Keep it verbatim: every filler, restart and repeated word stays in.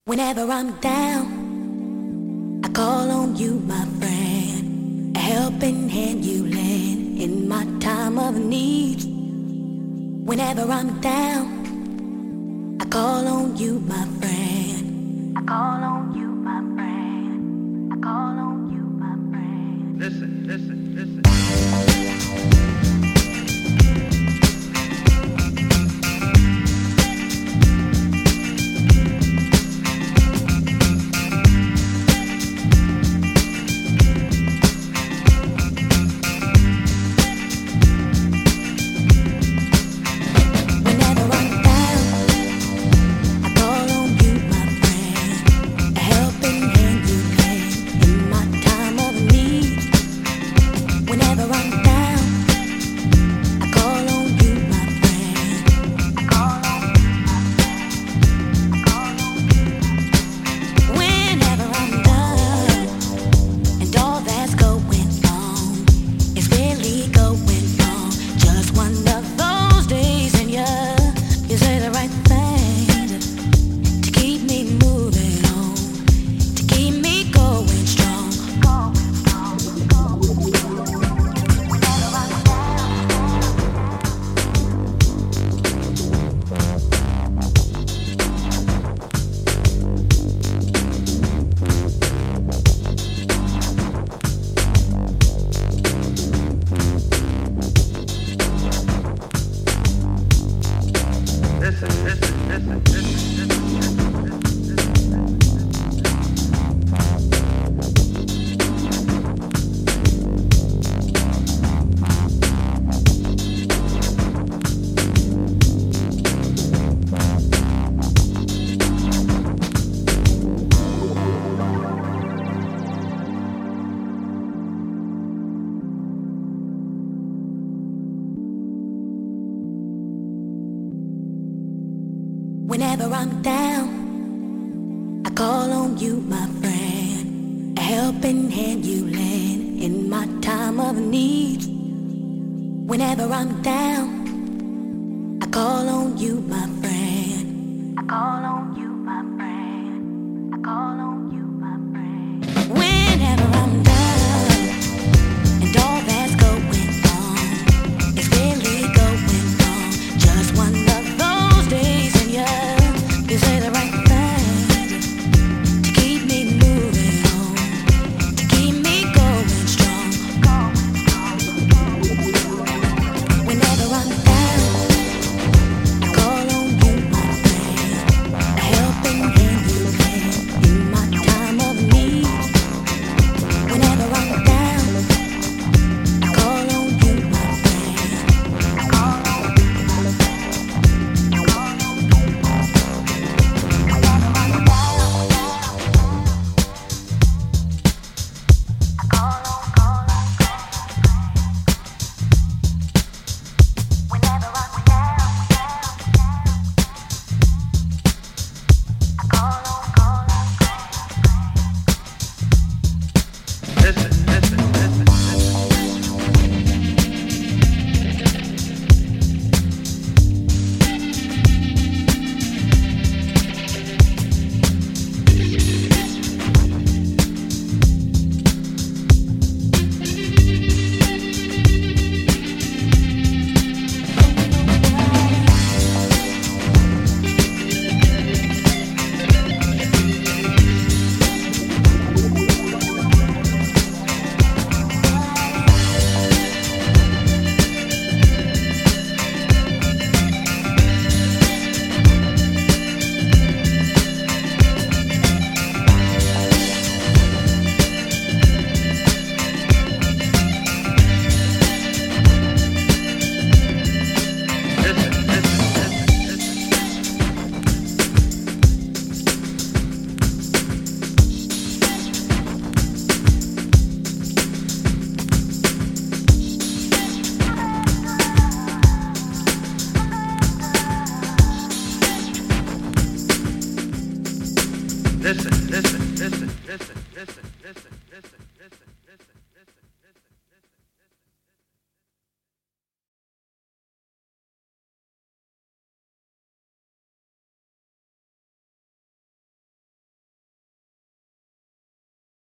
Whenever I'm down, I call on you, my friend. A helping hand you lend in my time of need. Whenever I'm down, I call on you, my friend. I call on you, my friend. I call on you, my friend. Listen, listen, listen. Whenever I'm down, I call on you, my friend. A helping hand you lend in my time of need. Whenever I'm down, I call on you, my friend. I call on you, my friend. I call on you, my friend. Whenever I'm down, and all that's going on is really going wrong. Just one of those days when you you say the right thing to keep me moving on, to keep me going strong. Whenever I'm down, I call on you, my friend. A helping hand you lend in my time of need. Whenever I'm down, I call on you, my friend. I call on you, my friend. I call on you, my Listen, listen, listen, listen, listen, listen, listen, listen, listen, listen, listen, listen.